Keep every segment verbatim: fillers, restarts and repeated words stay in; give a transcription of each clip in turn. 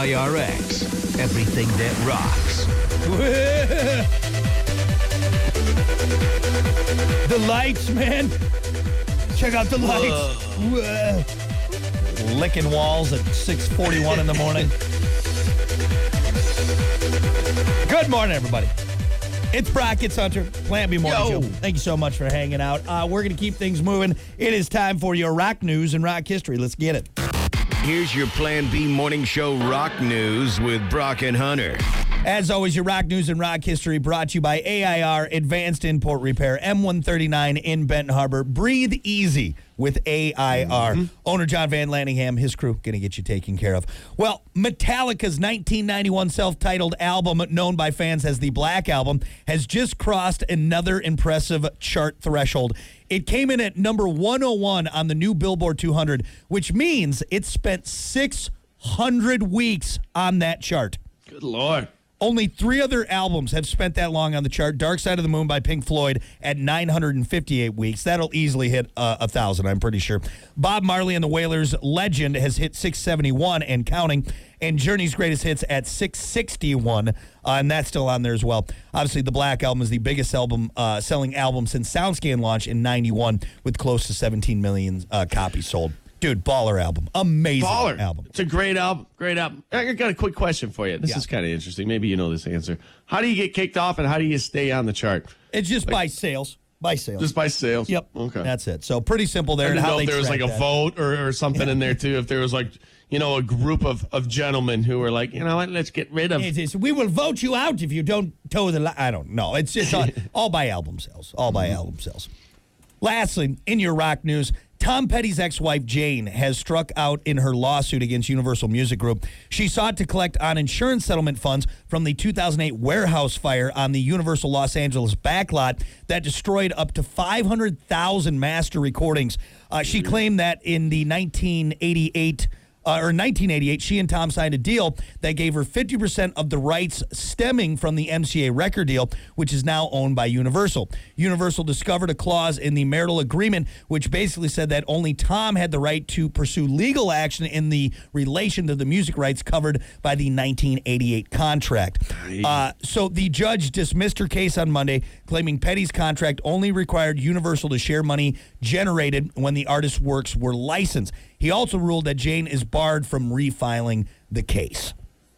I R X, everything that rocks. The lights, man. Check out the lights. Whoa. Licking walls at six forty-one in the morning. Good morning, everybody. It's Brock, it's Hunter, Plan B Morning Yo. Show. Thank you so much for hanging out. Uh, we're going to keep things moving. It is time for your rock news and rock history. Let's get it. Here's your Plan B Morning Show rock news with Brock and Hunter. As always, your rock news and rock history brought to you by A I R Advanced Import Repair, M one thirty-nine in Benton Harbor. Breathe easy with A I R. Mm-hmm. Owner John Van Lanningham, his crew, going to get you taken care of. Well, Metallica's nineteen ninety-one self-titled album, known by fans as the Black Album, has just crossed another impressive chart threshold. It came in at number one oh one on the new Billboard two hundred, which means it spent six hundred weeks on that chart. Good Lord. Only three other albums have spent that long on the chart. Dark Side of the Moon by Pink Floyd at nine hundred fifty-eight weeks. That'll easily hit uh, one thousand, I'm pretty sure. Bob Marley and the Wailers' Legend has hit six seventy-one and counting. And Journey's Greatest Hits at six sixty-one, uh, and that's still on there as well. Obviously, the Black Album is the biggest album uh, selling album since SoundScan launch in ninety-one, with close to seventeen million uh, copies sold. Dude, baller album. Amazing Baller. album. It's a great album. Great album. I got a quick question for you. This Yeah. is kind of interesting. Maybe you know this answer. How do you get kicked off and how do you stay on the chart? It's just by sales. By sales. Just by sales? Yep. Okay. That's it. So pretty simple there. I and didn't how know if they there was track like a that. vote or, or something in there too. If there was like, you know, a group of, of gentlemen who were like, you know what, let's get rid of. It is, we will vote you out if you don't toe the line. I don't know. It's just all, all by album sales. All by album sales. Lastly, in your rock news, Tom Petty's ex-wife, Jane, has struck out in her lawsuit against Universal Music Group. She sought to collect on insurance settlement funds from the two thousand eight warehouse fire on the Universal Los Angeles backlot that destroyed up to five hundred thousand master recordings. Uh, she claimed that in the nineteen eighty-eight Uh, or nineteen eighty-eight, she and Tom signed a deal that gave her fifty percent of the rights stemming from the M C A record deal, which is now owned by Universal. Universal discovered a clause in the marital agreement which basically said that only Tom had the right to pursue legal action in the relation to the music rights covered by the nineteen eighty-eight contract. Uh, so the judge dismissed her case on Monday, claiming Petty's contract only required Universal to share money generated when the artist's works were licensed. He also ruled that Jane is barred from refiling the case.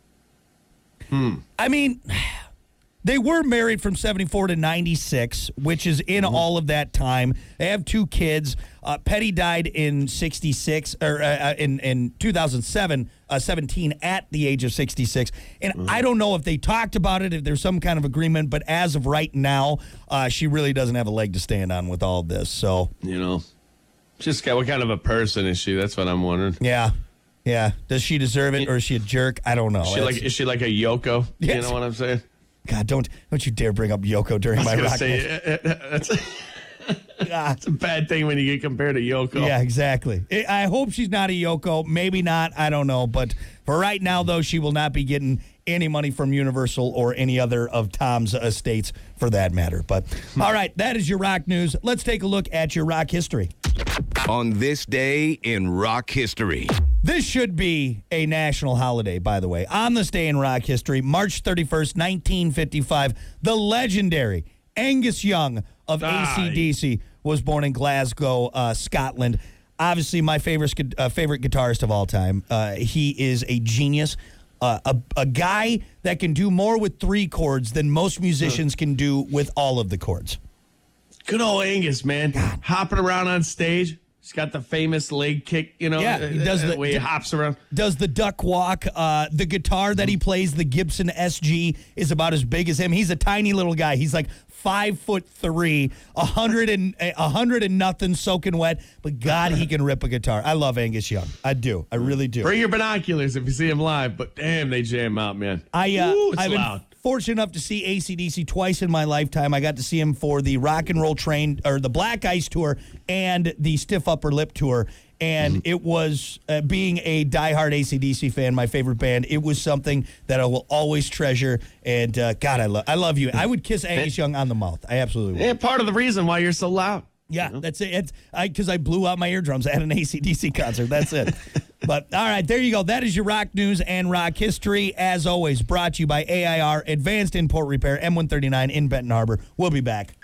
Hmm. I mean, they were married from seventy-four to ninety-six, which is in mm-hmm. all of that time. They have two kids. Uh, Petty died in sixty-six or uh, in in two thousand seven, uh, seventeen at the age of sixty-six. And mm-hmm. I don't know if they talked about it, if there's some kind of agreement, but as of right now, uh, she really doesn't have a leg to stand on with all this. So, you know. Just what kind of a person is she? That's what I'm wondering. Yeah, yeah. Does she deserve it, or is she a jerk? I don't know. Is she like is she like a Yoko? Yes. You know what I'm saying? God, don't don't you dare bring up Yoko during my rock. Say, it, it, it's, it's a bad thing when you get compared to Yoko. Yeah, exactly. I hope she's not a Yoko. Maybe not. I don't know. But for right now, though, she will not be getting any money from Universal or any other of Tom's estates for that matter. But all right, that is your rock news. Let's take a look at your rock history. On this day in rock history. This should be a national holiday, by the way. On this day in rock history, March thirty-first, nineteen fifty-five, the legendary Angus Young of A C D C was born in Glasgow, uh, Scotland. Obviously, my favorite, uh, favorite guitarist of all time. Uh, he is a genius. Uh, a, a guy that can do more with three chords than most musicians can do with all of the chords. Good old Angus, man. God. Hopping around on stage. He's got the famous leg kick, you know, yeah, he does the, the way he hops around. Does the duck walk. Uh, the guitar that he plays, the Gibson S G, is about as big as him. He's a tiny little guy. He's like five foot three, a hundred and a hundred and nothing soaking wet. But God, he can rip a guitar. I love Angus Young. I do. I really do. Bring your binoculars if you see him live. But damn, they jam out, man. I uh, Ooh, it's I've loud. been fortunate enough to see A C D C twice in my lifetime. I got to see him for the Rock and Roll Train, or the Black Ice Tour, and the Stiff Upper Lip Tour. And mm-hmm. it was, uh, being a diehard A C D C fan, my favorite band, it was something that I will always treasure. And, uh, God, I, lo- I love you. I would kiss Angus Young on the mouth. I absolutely would. And part of the reason why you're so loud. Yeah, you know? That's it. It's because I, I blew out my eardrums at an A C D C concert. That's it. But, all right, there you go. That is your rock news and rock history. As always, brought to you by A I R, Advanced Import Repair, M one thirty-nine in Benton Harbor. We'll be back.